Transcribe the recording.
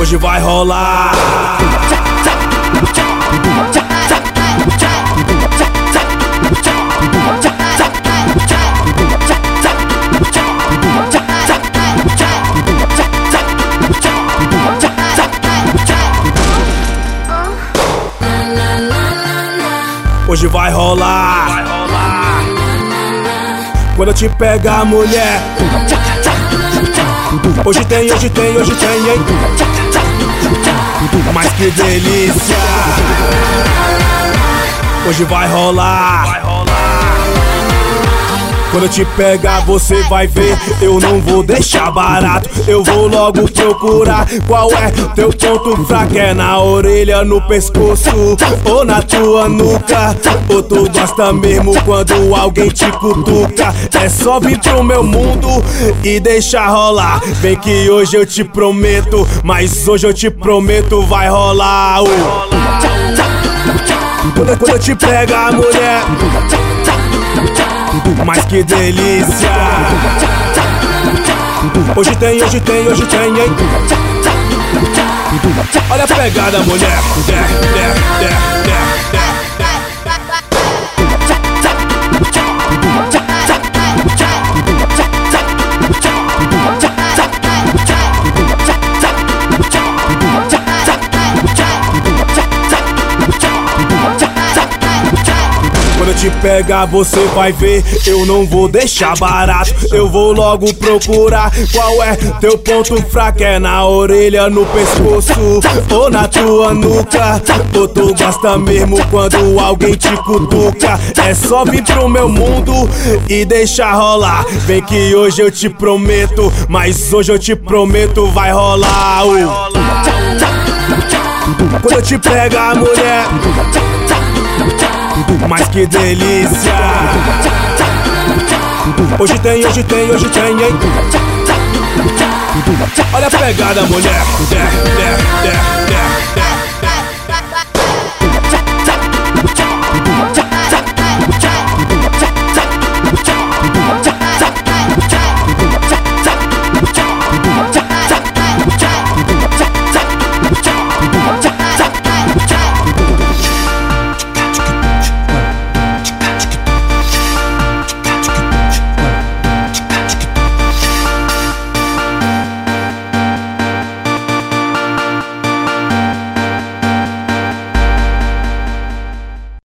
Hoje vai rolar. Hoje vai rolar. Quando eu te pegar, mulher. Hoje tem, hein? Mas que delícia. Hoje vai rolar. Quando eu te pegar, você vai ver, eu não vou deixar barato. Eu vou logo procurar qual é teu ponto fraco. É na orelha, no pescoço ou na tua nuca? Ou tu gosta mesmo quando alguém te cutuca? É só vir pro meu mundo e deixar rolar. Vem que hoje eu te prometo, mas hoje eu te prometo vai rolar. Quando eu te pegar, mulher. Mas que delícia. Hoje tem, hein? Olha a pegada, mulher. Quando eu te pegar, você vai ver, eu não vou deixar barato. Eu vou logo procurar qual é teu ponto fraco. É na orelha, no pescoço ou na tua nuca? Ou tu gosta mesmo quando alguém te cutuca? É só vir pro meu mundo e deixar rolar. Vem que hoje eu te prometo, mas hoje eu te prometo vai rolar. Quando eu te pegar, mulher. Mas que delícia. Hoje tem, hein? Olha a pegada, mulher.